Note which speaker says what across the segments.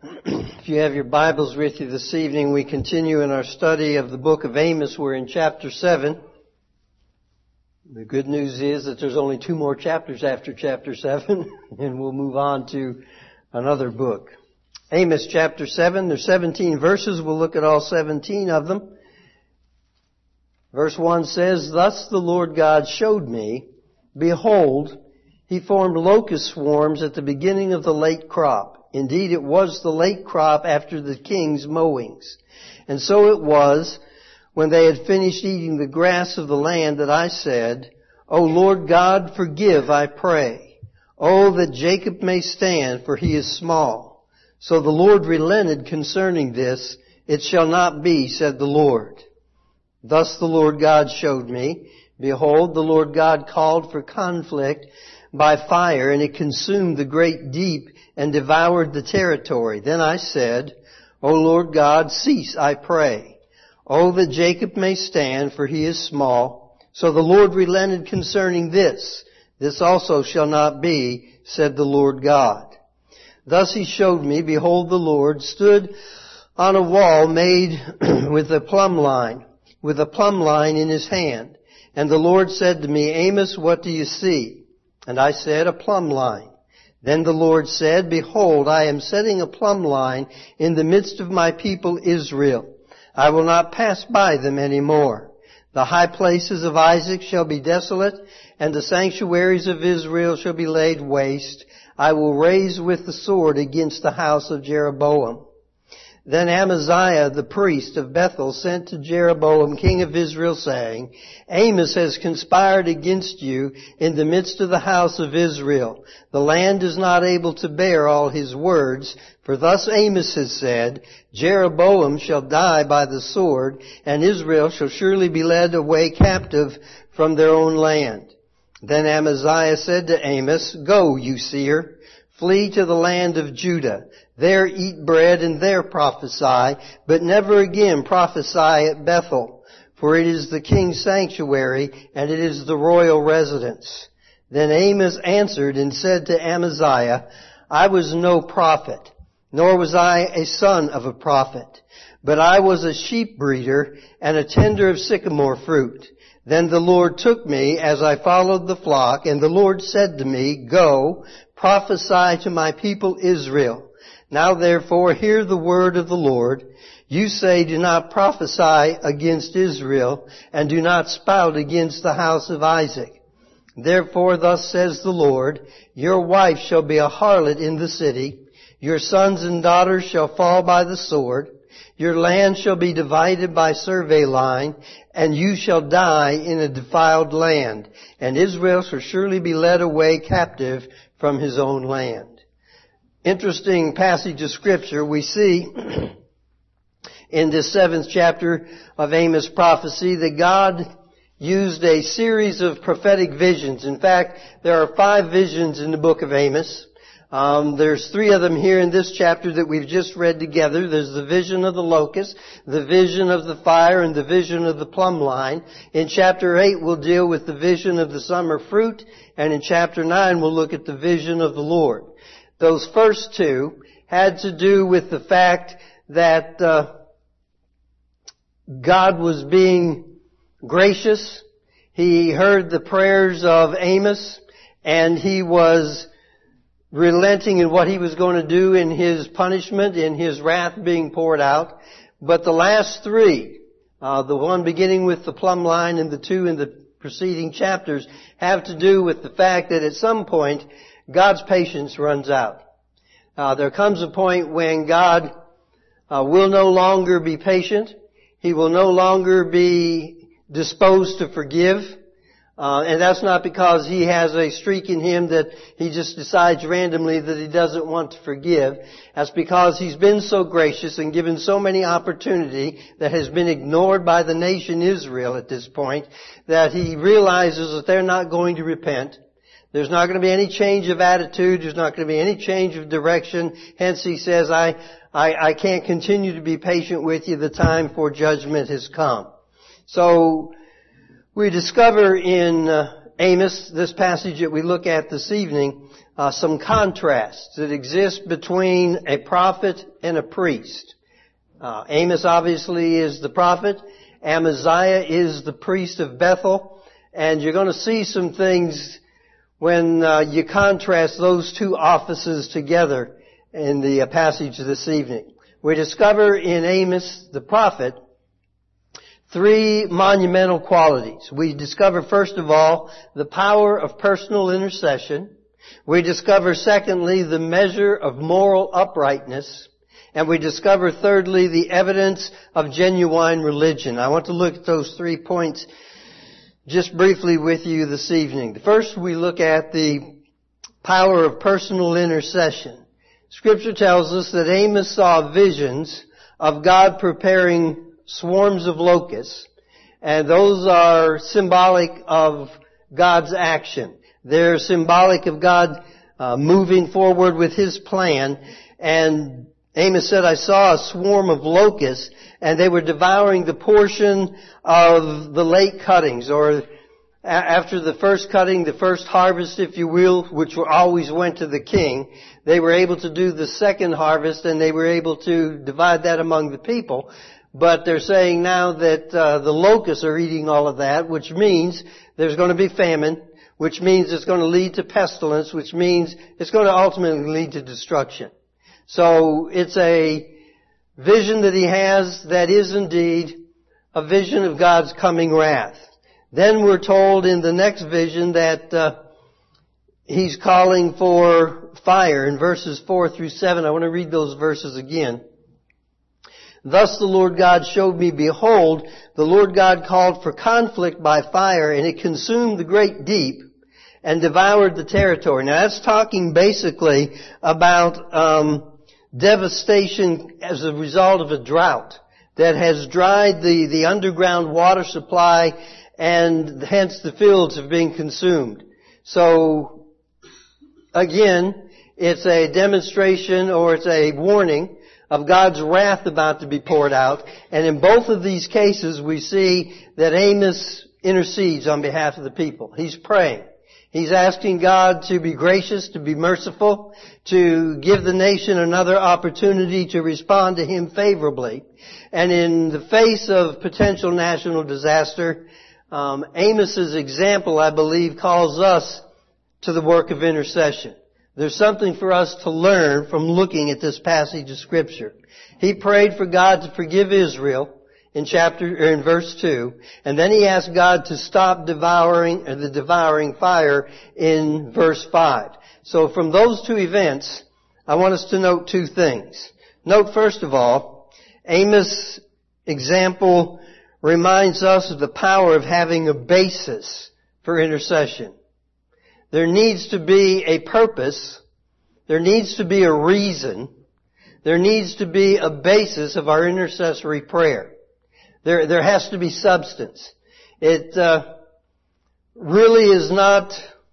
Speaker 1: If you have your Bibles with you this evening, we continue in our study of the book of Amos. We're in chapter 7. The good news is that there's only 2 more chapters after chapter 7, and we'll move on to another book. Amos chapter 7, there's 17 verses. We'll look at all 17 of them. Verse 1 says, "Thus the Lord God showed me, behold, he formed locust swarms at the beginning of the late crop. Indeed, it was the late crop after the king's mowings. And so it was, when they had finished eating the grass of the land, that I said, O Lord God, forgive, I pray. Oh, that Jacob may stand, for he is small. So the Lord relented concerning this. It shall not be, said the Lord. Thus the Lord God showed me. Behold, the Lord God called for conflict by fire, and it consumed the great deep and devoured the territory. Then I said, O Lord God, cease, I pray. Oh, that Jacob may stand, for he is small. So the Lord relented concerning this. This also shall not be, said the Lord God. Thus he showed me, behold, the Lord stood on a wall made with a plumb line in his hand. And the Lord said to me, Amos, what do you see? And I said, a plumb line. Then the Lord said, Behold, I am setting a plumb line in the midst of my people Israel. I will not pass by them any more. The high places of Isaac shall be desolate, and the sanctuaries of Israel shall be laid waste. I will raise with the sword against the house of Jeroboam. Then Amaziah the priest of Bethel sent to Jeroboam king of Israel, saying, Amos has conspired against you in the midst of the house of Israel. The land is not able to bear all his words. For thus Amos has said, Jeroboam shall die by the sword, and Israel shall surely be led away captive from their own land. Then Amaziah said to Amos, Go, you seer, flee to the land of Judah. There eat bread and there prophesy, but never again prophesy at Bethel, for it is the king's sanctuary, and it is the royal residence. Then Amos answered and said to Amaziah, I was no prophet, nor was I a son of a prophet, but I was a sheep breeder and a tender of sycamore fruit. Then the Lord took me as I followed the flock, and the Lord said to me, Go, prophesy to my people Israel. Now therefore hear the word of the Lord. You say, do not prophesy against Israel, and do not spout against the house of Isaac. Therefore thus says the Lord, your wife shall be a harlot in the city. Your sons and daughters shall fall by the sword. Your land shall be divided by survey line, and you shall die in a defiled land. And Israel shall surely be led away captive from his own land. Interesting passage of Scripture. We see in this 7th chapter of Amos prophecy that God used a series of prophetic visions. In fact, there are 5 visions in the book of Amos. There's 3 of them here in this chapter that we've just read together. There's the vision of the locust, the vision of the fire, and the vision of the plumb line. In chapter 8, we'll deal with the vision of the summer fruit, and in chapter 9, we'll look at the vision of the Lord. Those first 2 had to do with the fact that God was being gracious. He heard the prayers of Amos, and he was relenting in what he was going to do in his punishment, in his wrath being poured out. But the last 3, the one beginning with the plumb line and the 2 in the preceding chapters, have to do with the fact that at some point God's patience runs out. There comes a point when God will no longer be patient. He will no longer be disposed to forgive. And that's not because he has a streak in him that he just decides randomly that he doesn't want to forgive. That's because he's been so gracious and given so many opportunity that has been ignored by the nation Israel at this point, that he realizes that they're not going to repent. There's not going to be any change of attitude. There's not going to be any change of direction. Hence he says, I can't continue to be patient with you. The time for judgment has come. So we discover in Amos, this passage that we look at this evening, some contrasts that exist between a prophet and a priest. Amos obviously is the prophet. Amaziah is the priest of Bethel. And you're going to see some things when you contrast those two offices together in the passage this evening. We discover in Amos the prophet three monumental qualities. We discover, first of all, the power of personal intercession. We discover, secondly, the measure of moral uprightness. And we discover, thirdly, the evidence of genuine religion. I want to look at those 3 points just briefly with you this evening. First, we look at the power of personal intercession. Scripture tells us that Amos saw visions of God preparing swarms of locusts, and those are symbolic of God's action. They're symbolic of God moving forward with His plan. And Amos said, I saw a swarm of locusts, and they were devouring the portion of the late cuttings, or after the first cutting, the first harvest, if you will, which always went to the king. They were able to do the second harvest, and they were able to divide that among the people. But they're saying now that the locusts are eating all of that, which means there's going to be famine, which means it's going to lead to pestilence, which means it's going to ultimately lead to destruction. So it's a vision that he has that is indeed a vision of God's coming wrath. Then we're told in the next vision that he's calling for fire in verses 4 through 7. I want to read those verses again. Thus the Lord God showed me, behold, the Lord God called for conflict by fire, and it consumed the great deep and devoured the territory. Now that's talking basically about devastation as a result of a drought that has dried the underground water supply, and hence the fields have been consumed. So again, it's a demonstration, or it's a warning of God's wrath about to be poured out. And in both of these cases, we see that Amos intercedes on behalf of the people. He's praying. He's asking God to be gracious, to be merciful, to give the nation another opportunity to respond to Him favorably. And in the face of potential national disaster, Amos's example, I believe, calls us to the work of intercession. There's something for us to learn from looking at this passage of Scripture. He prayed for God to forgive Israel in verse 2, and then he asked God to stop the devouring fire in verse 5. So from those two events, I want us to note two things. Note, first of all, Amos' example reminds us of the power of having a basis for intercession. There needs to be a purpose. There needs to be a reason. There needs to be a basis of our intercessory prayer. There has to be substance. It really is not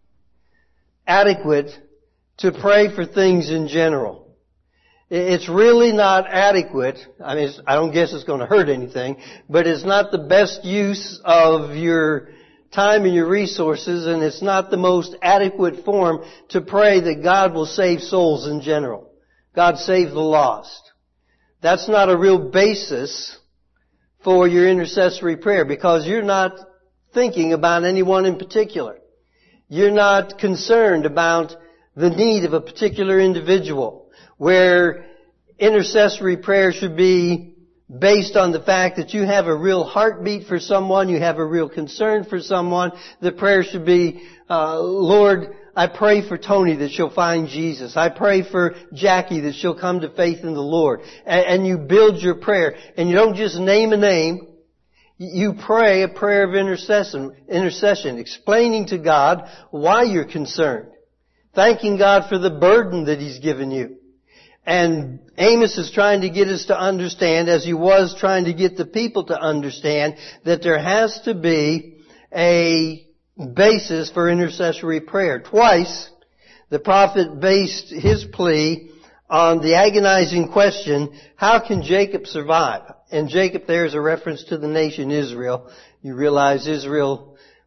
Speaker 1: adequate to pray for things in general. It's really not adequate. I mean, I don't guess it's going to hurt anything, but it's not the best use of your time and your resources, and it's not the most adequate form to pray that God will save souls in general. God save the lost. That's not a real basis for your intercessory prayer, because you're not thinking about anyone in particular. You're not concerned about the need of a particular individual, where intercessory prayer should be based on the fact that you have a real heartbeat for someone, you have a real concern for someone. The prayer should be, Lord, I pray for Tony that she'll find Jesus. I pray for Jackie that she'll come to faith in the Lord. And you build your prayer. And you don't just name a name. You pray a prayer of intercession, explaining to God why you're concerned. Thanking God for the burden that He's given you. And Amos is trying to get us to understand, as he was trying to get the people to understand, that there has to be a basis for intercessory prayer. Twice, the prophet based his plea on the agonizing question, how can Jacob survive? And Jacob there is a reference to the nation Israel. You realize Israel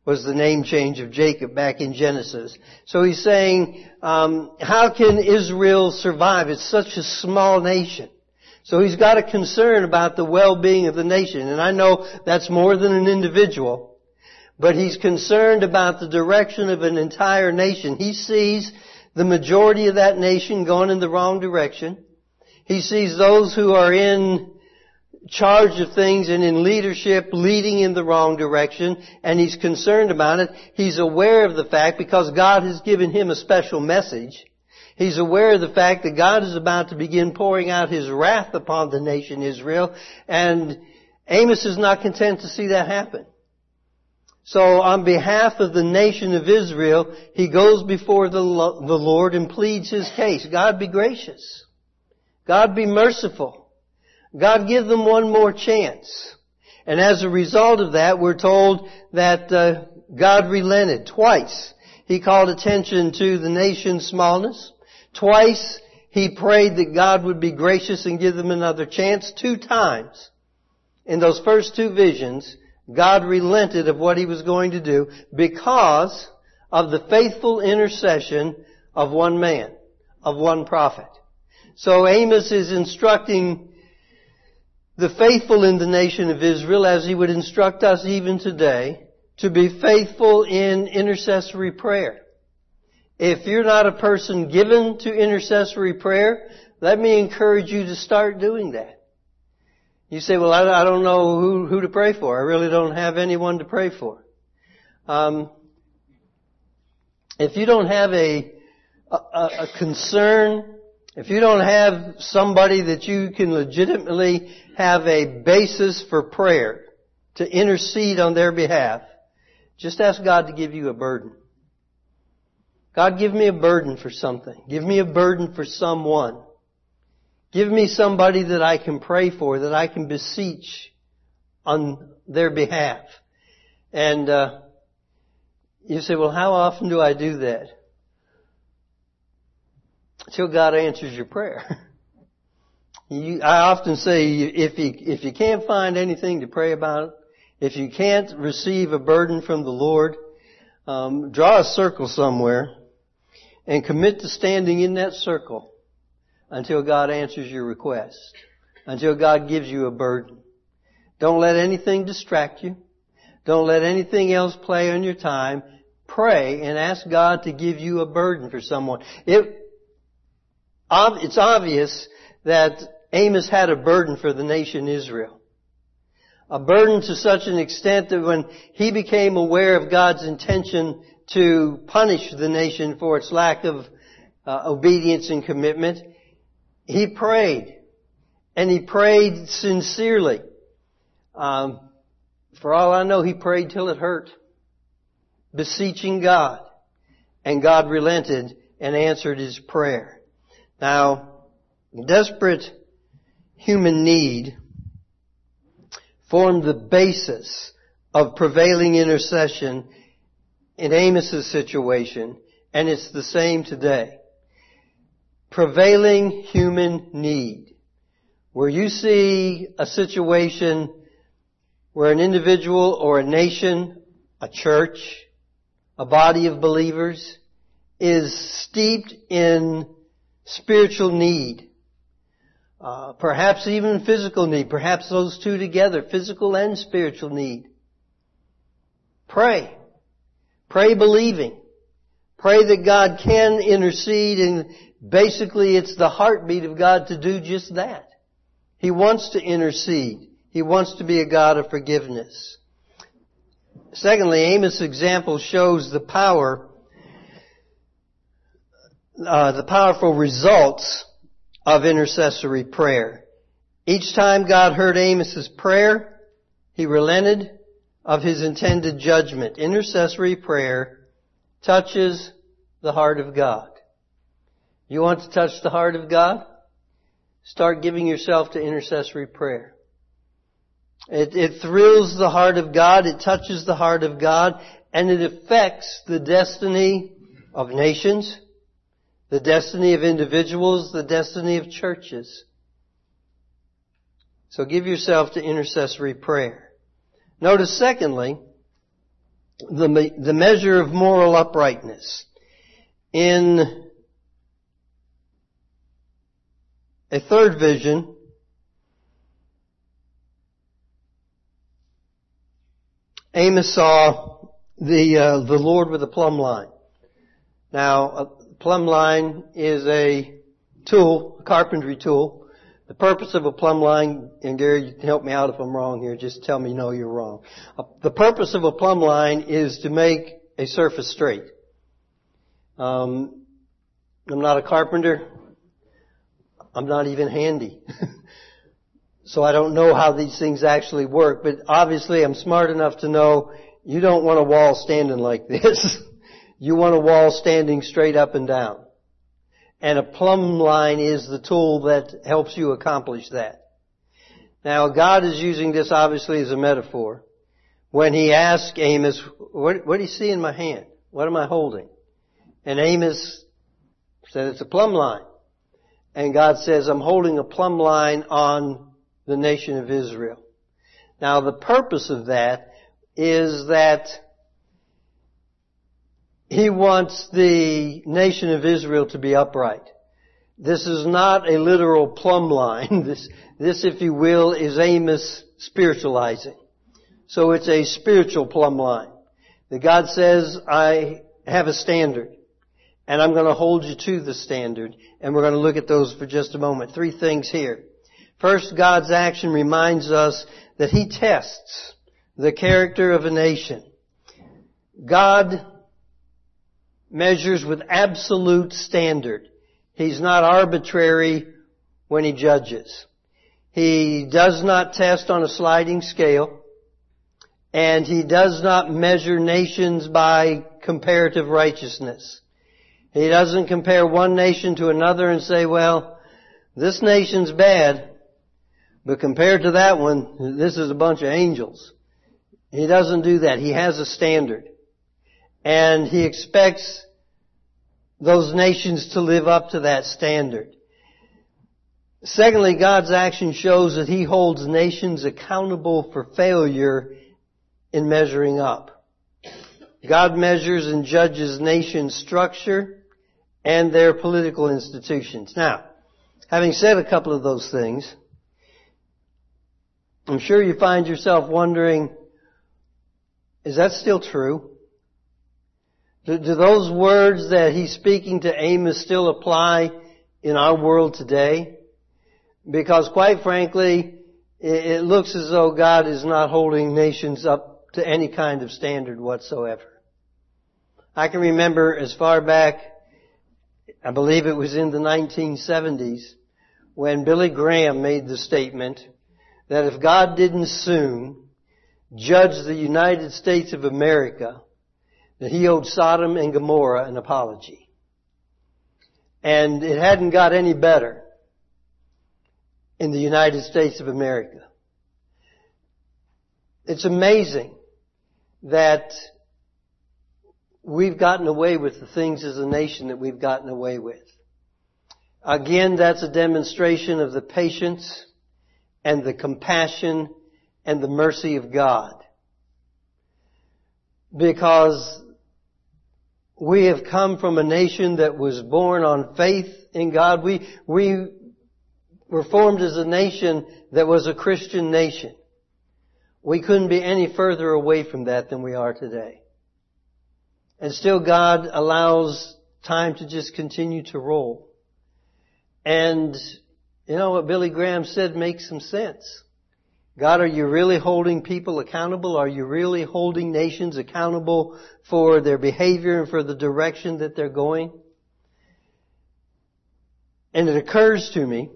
Speaker 1: was the name change of Jacob back in Genesis. So he's saying, how can Israel survive? It's such a small nation. So he's got a concern about the well-being of the nation. And I know that's more than an individual. But he's concerned about the direction of an entire nation. He sees the majority of that nation going in the wrong direction. He sees those who are in charge of things and in leadership leading in the wrong direction. And he's concerned about it. He's aware of the fact, because God has given him a special message, he's aware of the fact that God is about to begin pouring out His wrath upon the nation Israel, and Amos is not content to see that happen. So on behalf of the nation of Israel, he goes before the Lord and pleads his case. God, be gracious. God, be merciful. God, give them one more chance. And as a result of that, we're told that God relented twice. He called attention to the nation's smallness. Twice, he prayed that God would be gracious and give them another chance. 2 times in those first 2 visions, God relented of what He was going to do because of the faithful intercession of one man, of one prophet. So Amos is instructing the faithful in the nation of Israel, as he would instruct us even today, to be faithful in intercessory prayer. If you're not a person given to intercessory prayer, let me encourage you to start doing that. You say, well, I don't know who to pray for. I really don't have anyone to pray for. If you don't have a concern, if you don't have somebody that you can legitimately have a basis for prayer to intercede on their behalf, just ask God to give you a burden. God, give me a burden for something. Give me a burden for someone. Give me somebody that I can pray for, that I can beseech on their behalf. And you say, well, how often do I do that? Till God answers your prayer. I often say, if you can't find anything to pray about, if you can't receive a burden from the Lord, draw a circle somewhere and commit to standing in that circle until God answers your request, until God gives you a burden. Don't let anything distract you. Don't let anything else play on your time. Pray and ask God to give you a burden for someone. It's obvious that Amos had a burden for the nation Israel. A burden to such an extent that when he became aware of God's intention to punish the nation for its lack of obedience and commitment, he prayed. And he prayed sincerely. For all I know, he prayed till it hurt, beseeching God. And God relented and answered his prayer. Now, desperate human need formed the basis of prevailing intercession in Amos's situation, and it's the same today. Prevailing human need. Where you see a situation where an individual or a nation, a church, a body of believers is steeped in spiritual need. Perhaps even physical need. Perhaps those two together, physical and spiritual need. Pray. Pray believing. Pray that God can intercede, and basically it's the heartbeat of God to do just that. He wants to intercede. He wants to be a God of forgiveness. Secondly, Amos' example shows the powerful results of intercessory prayer. Each time God heard Amos' prayer, He relented of His intended judgment. Intercessory prayer touches the heart of God. You want to touch the heart of God? Start giving yourself to intercessory prayer. It thrills the heart of God, it touches the heart of God, and it affects the destiny of nations, the destiny of individuals, the destiny of churches. So give yourself to intercessory prayer. Notice, secondly, the measure of moral uprightness. In a third vision, Amos saw the Lord with a plumb line. Now, a plumb line is a tool, a carpentry tool. The purpose of a plumb line, and Gary, you can help me out if I'm wrong here, just tell me no, you're wrong. The purpose of a plumb line is to make a surface straight. I'm not a carpenter. I'm not even handy. So I don't know how these things actually work, but obviously I'm smart enough to know you don't want a wall standing like this. You want a wall standing straight up and down. And a plumb line is the tool that helps you accomplish that. Now God is using this obviously as a metaphor. When he asked Amos, what do you see in my hand? What am I holding? And Amos said it's a plumb line. And God says, I'm holding a plumb line on the nation of Israel. Now the purpose of that is that he wants the nation of Israel to be upright. This is not a literal plumb line. This, if you will, is Amos spiritualizing. So it's a spiritual plumb line. That God says, I have a standard. And I'm going to hold you to the standard. And we're going to look at those for just a moment. 3 things here. First, God's action reminds us that He tests the character of a nation. God measures with absolute standard. He's not arbitrary when He judges. He does not test on a sliding scale. And He does not measure nations by comparative righteousness. He doesn't compare one nation to another and say, well, this nation's bad, but compared to that one, this is a bunch of angels. He doesn't do that. He has a standard. And He expects those nations to live up to that standard. Secondly, God's action shows that He holds nations accountable for failure in measuring up. God measures and judges nation structure and their political institutions. Now, having said a couple of those things, I'm sure you find yourself wondering, is that still true? Do those words that he's speaking to Amos still apply in our world today? Because quite frankly, it looks as though God is not holding nations up to any kind of standard whatsoever. I can remember as far back, I believe it was in the 1970s, when Billy Graham made the statement that if God didn't soon judge the United States of America, that He owed Sodom and Gomorrah an apology. And it hadn't got any better in the United States of America. It's amazing that we've gotten away with the things as a nation that we've gotten away with. Again, that's a demonstration of the patience and the compassion and the mercy of God. Because we have come from a nation that was born on faith in God. We were formed as a nation that was a Christian nation. We couldn't be any further away from that than we are today. And still God allows time to just continue to roll. And you know what Billy Graham said makes some sense. God, are you really holding people accountable? Are you really holding nations accountable for their behavior and for the direction that they're going? And it occurs to me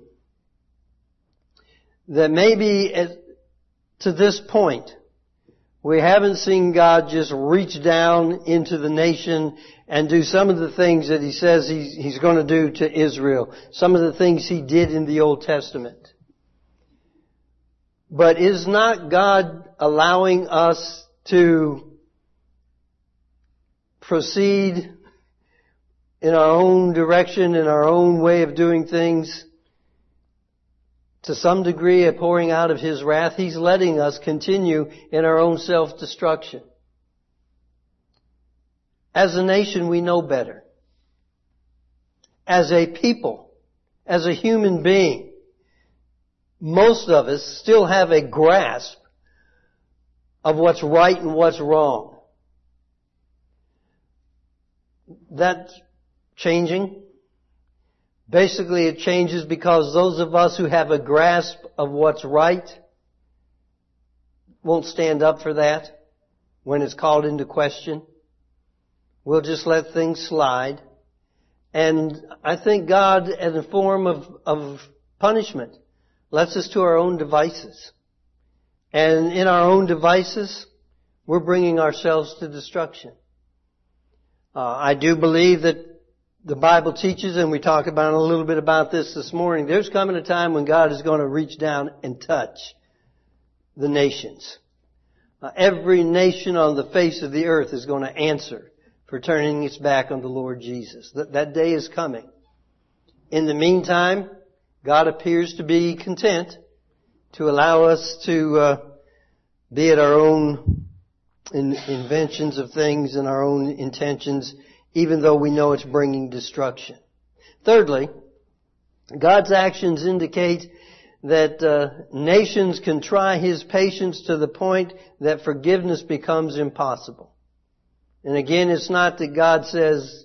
Speaker 1: that maybe to this point, we haven't seen God just reach down into the nation and do some of the things that He says He's going to do to Israel. Some of the things He did in the Old Testament. But is not God allowing us to proceed in our own direction, in our own way of doing things? To some degree, a pouring out of His wrath. He's letting us continue in our own self-destruction. As a nation, we know better. As a people, as a human being, most of us still have a grasp of what's right and what's wrong. That's changing. Basically, it changes because those of us who have a grasp of what's right won't stand up for that when it's called into question. We'll just let things slide. And I think God, in a form of punishment, lets us to our own devices. And in our own devices, we're bringing ourselves to destruction. I do believe that the Bible teaches, and we talked about a little bit about this morning, there's coming a time when God is going to reach down and touch the nations. Every nation on the face of the earth is going to answer for turning its back on the Lord Jesus. That day is coming. In the meantime, God appears to be content to allow us to be at our own inventions of things and our own intentions, even though we know it's bringing destruction. Thirdly, God's actions indicate that nations can try His patience to the point that forgiveness becomes impossible. And again, it's not that God says,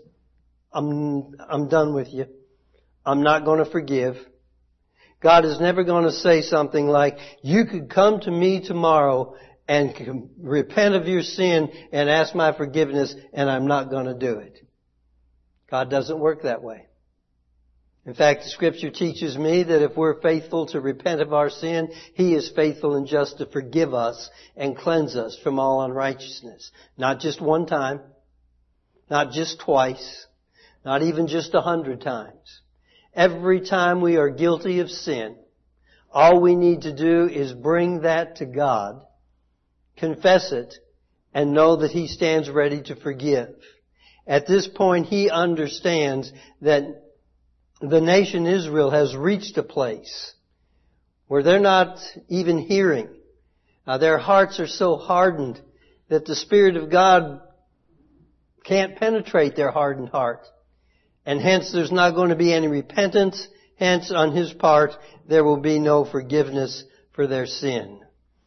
Speaker 1: I'm done with you. I'm not going to forgive. God is never going to say something like, you could come to me tomorrow and repent of your sin and ask my forgiveness, and I'm not going to do it. God doesn't work that way. In fact, the Scripture teaches me that if we're faithful to repent of our sin, He is faithful and just to forgive us and cleanse us from all unrighteousness. Not just one time, not just twice, not even just 100 times. Every time we are guilty of sin, all we need to do is bring that to God, confess it, and know that He stands ready to forgive. At this point, He understands that the nation Israel has reached a place where they're not even hearing. Their hearts are so hardened that the Spirit of God can't penetrate their hardened heart. And hence there's not going to be any repentance. Hence on His part there will be no forgiveness for their sin.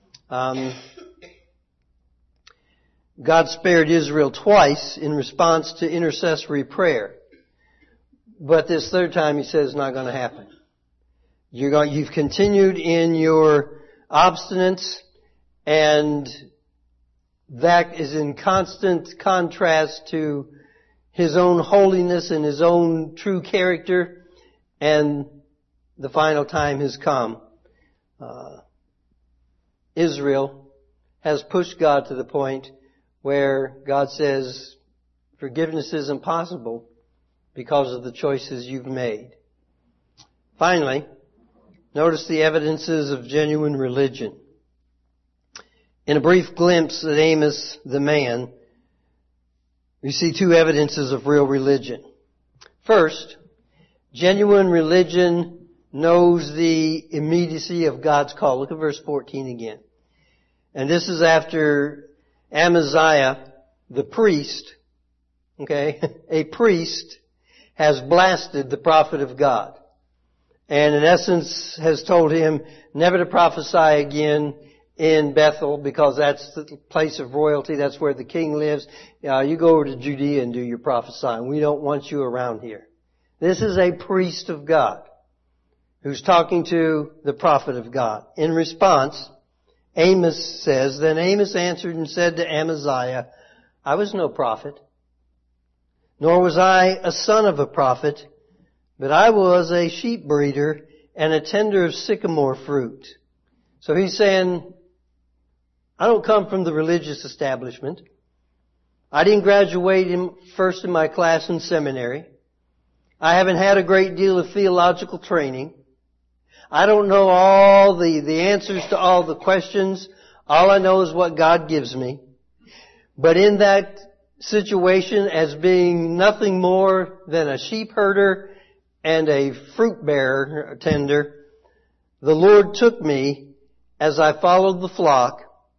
Speaker 1: God spared Israel twice in response to intercessory prayer. But this third time He says it's not going to happen. You've continued in your obstinance, and that is in constant contrast to His own holiness and His own true character, and the final time has come. Israel has pushed God to the point where God says forgiveness is impossible because of the choices you've made. Finally, notice the evidences of genuine religion. In a brief glimpse at Amos the man, we see two evidences of real religion. First, genuine religion knows the immediacy of God's call. Look at verse 14 again. And this is after Amaziah, the priest, a priest, has blasted the prophet of God. And in essence has told him never to prophesy again in Bethel because that's the place of royalty. That's where the king lives. You go over to Judea and do your prophesying. We don't want you around here. This is a priest of God who's talking to the prophet of God. In response, Amos says, Then Amos answered and said to Amaziah, I was no prophet, nor was I a son of a prophet, but I was a sheep breeder and a tender of sycamore fruit. So he's saying, I don't come from the religious establishment. I didn't graduate first in my class in seminary. I haven't had a great deal of theological training. I don't know all the answers to all the questions. All I know is what God gives me. But in that situation, as being nothing more than a sheep herder and a fruit bearer, tender, the Lord took me as I followed the flock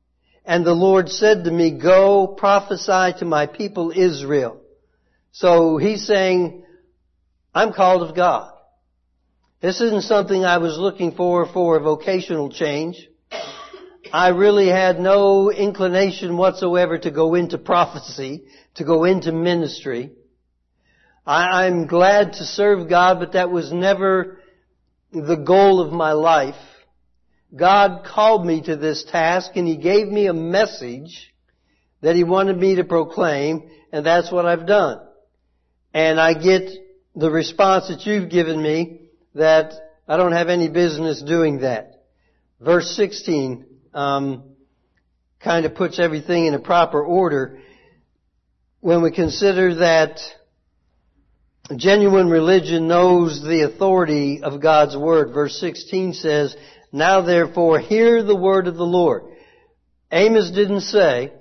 Speaker 1: And the Lord said to me, go prophesy to my people Israel. So he's saying, I'm called of God. This isn't something I was looking for a vocational change. I really had no inclination whatsoever to go into prophecy, to go into ministry. I'm glad to serve God, but that was never the goal of my life. God called me to this task, and He gave me a message that He wanted me to proclaim, and that's what I've done. And I get the response that you've given me that I don't have any business doing that. Verse 16 kind of puts everything in a proper order when we consider that genuine religion knows the authority of God's Word. Verse 16 says, now therefore hear the word of the Lord. Amos didn't say,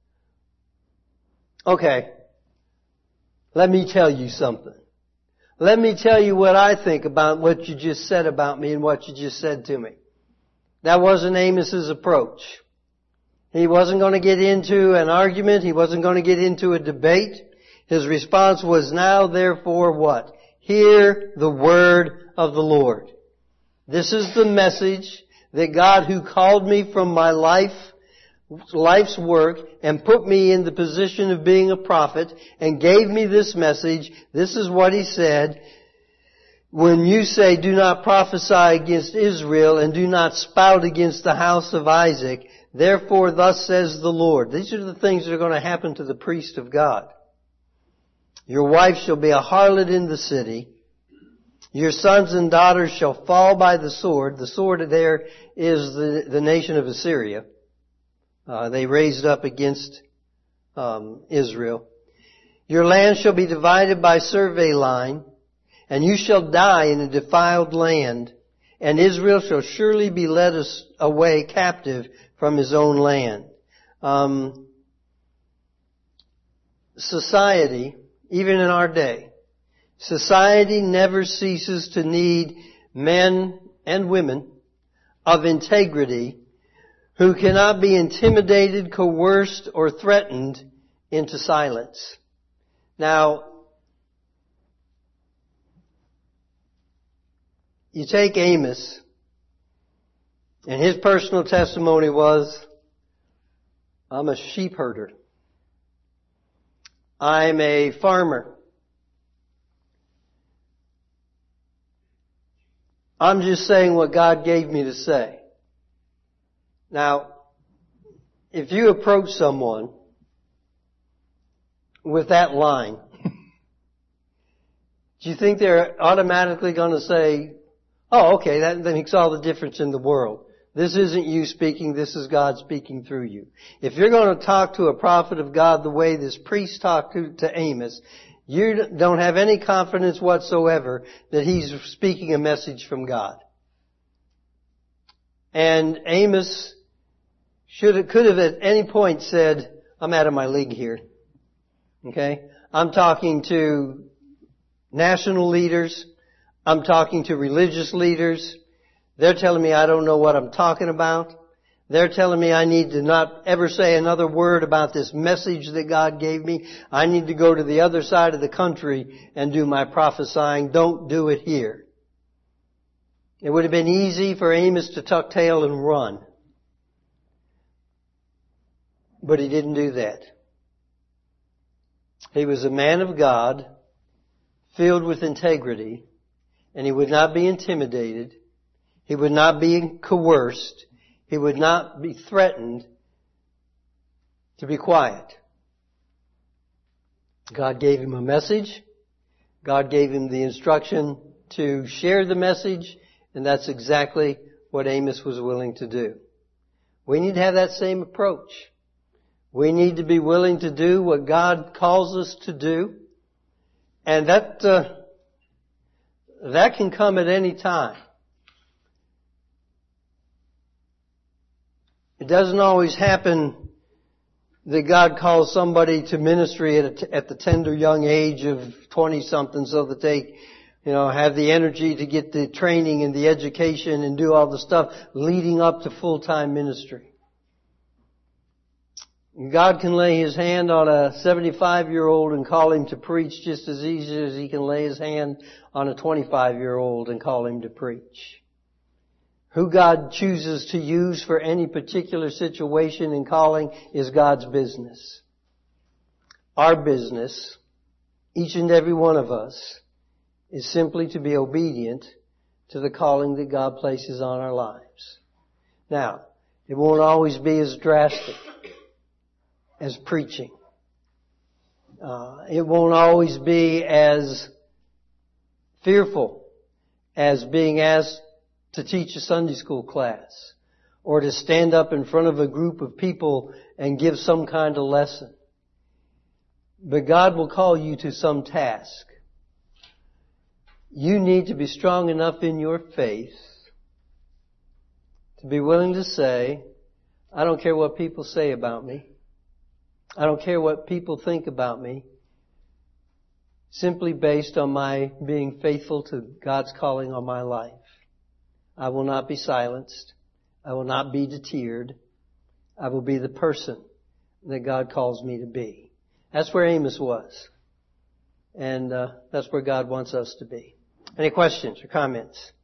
Speaker 1: okay, let me tell you something. Let me tell you what I think about what you just said about me and what you just said to me. That wasn't Amos's approach. He wasn't going to get into an argument. He wasn't going to get into a debate. His response was, now therefore what? Hear the word of the Lord. This is the message that God, who called me from my life's work and put me in the position of being a prophet and gave me this message. This is what He said. When you say, do not prophesy against Israel and do not spout against the house of Isaac, therefore thus says the Lord. These are the things that are going to happen to the priest of God. Your wife shall be a harlot in the city. Your sons and daughters shall fall by the sword. The sword there is the nation of Assyria. They raised up against Israel. Your land shall be divided by survey line, and you shall die in a defiled land, and Israel shall surely be led away captive from his own land. Society, even in our day, society never ceases to need men and women of integrity who cannot be intimidated, coerced, or threatened into silence. Now, you take Amos, and his personal testimony was, I'm a sheep herder. I'm a farmer. I'm just saying what God gave me to say. Now, if you approach someone with that line, do you think they're automatically going to say, oh, okay, that makes all the difference in the world. This isn't you speaking, this is God speaking through you. If you're going to talk to a prophet of God the way this priest talked to Amos, you don't have any confidence whatsoever that he's speaking a message from God. And Amos could have at any point said, I'm out of my league here. Okay? I'm talking to national leaders. I'm talking to religious leaders. They're telling me I don't know what I'm talking about. They're telling me I need to not ever say another word about this message that God gave me. I need to go to the other side of the country and do my prophesying. Don't do it here. It would have been easy for Amos to tuck tail and run. But he didn't do that. He was a man of God, filled with integrity, and he would not be intimidated. He would not be coerced. He would not be threatened to be quiet. God gave him a message. God gave him the instruction to share the message, and that's exactly what Amos was willing to do. We need to have that same approach. We need to be willing to do what God calls us to do, and that can come at any time. It doesn't always happen that God calls somebody to ministry at the tender young age of 20-something so that they, have the energy to get the training and the education and do all the stuff leading up to full-time ministry. God can lay His hand on a 75-year-old and call him to preach just as easy as He can lay His hand on a 25-year-old and call him to preach. Who God chooses to use for any particular situation and calling is God's business. Our business, each and every one of us, is simply to be obedient to the calling that God places on our lives. Now, it won't always be as drastic as preaching. It won't always be as fearful as being asked to teach a Sunday school class or to stand up in front of a group of people and give some kind of lesson. But God will call you to some task. You need to be strong enough in your faith to be willing to say, I don't care what people say about me. I don't care what people think about me. Simply based on my being faithful to God's calling on my life. I will not be silenced. I will not be deterred. I will be the person that God calls me to be. That's where Amos was. And that's where God wants us to be. Any questions or comments?